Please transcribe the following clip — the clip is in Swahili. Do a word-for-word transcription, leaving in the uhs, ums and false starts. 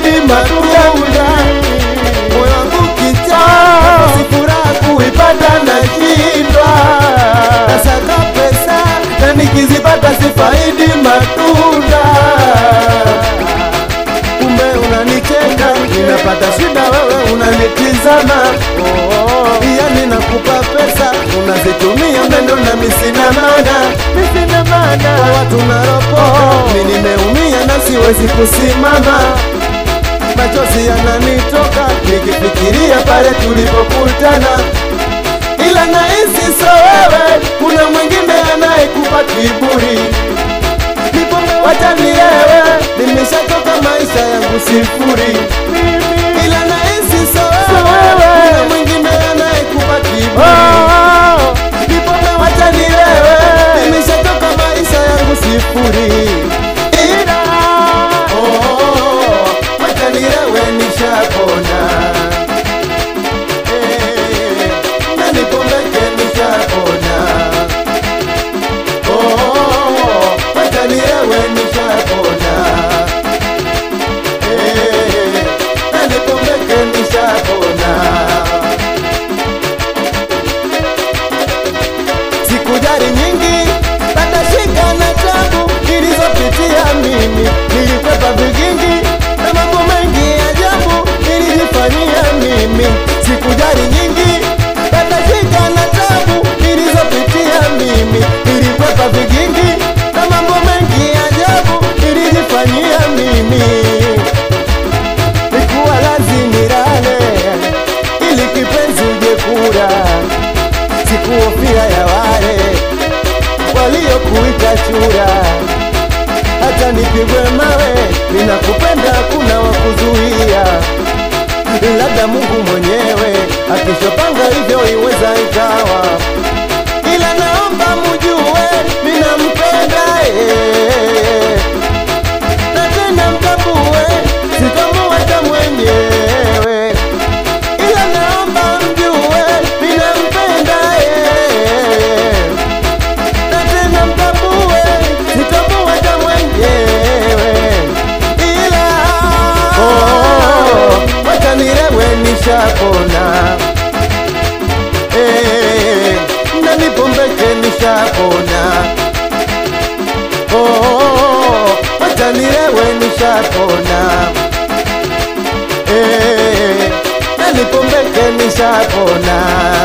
sifaidi matunda. Moyo wangu kichaa, sifuraha kuipata na shindwa. Nasaka pesa na nikizipata sifaidi matunda. Kumbe unanicheka, ninapata shida wewe unanitizama. Oh, yani nakupa pesa, unazitumia mendo na misina maana. Misina maana kwa watu naropoka, mimi nimeumia na siwezi kusimama. Machozi yananitoka nikifikiria pale tulipokutana. Ila nahisi so wewe, kuna mwingine anayekupa kiburi. Nipombe wacha nilewe, nimeshatoka maisha yangu sifuri. Ila nahisi so wewe, kuna mwingine anayekupa kiburi. Nipombe wacha nilewe, nimeshatoka maisha yangu sifuri. Ila oh, wacha nilewe nishapona. Eh, na nipombeke nishapona. Oh, wacha nilewe nishapona. Eh, na nipombeke nishapona. Sikujari nyingi, pata shika na tabu nilizopitia mimi. Nilikwepa vigingi na mambo mengi ajabu nilijifanyia mimi. Sikujari nyingi, pata shika na tabu nilizopitia mimi. Nilikwepa vigingi na mambo mengi ajabu nilijifanyia mimi. Nikuwa lazima nilale ili kipenzi uje kula. Sikuhofia ya wale waliokuita chura. Hata nipigwe mawe, ninakupenda kuna wakuzuia. Labda Mungu mwenyewe akishopanga hivyo iweza ikawa. Ila naomba mjue ninampenda eh, na tena mtambue sitamuacha mwenyewe. Ila naomba mjue ninampenda eh, na tena mtambue sitamuacha mwenyewe. Ila oh, wacha nilewe nishapona. Eh, na nipombeke nishapona. Oh, wacha nilewe nishapona. Eh, na nipombeke nishapona.